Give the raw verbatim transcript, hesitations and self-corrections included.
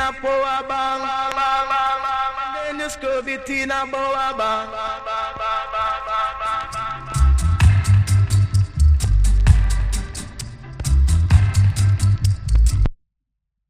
a power bang. Then you screw it in a power bang.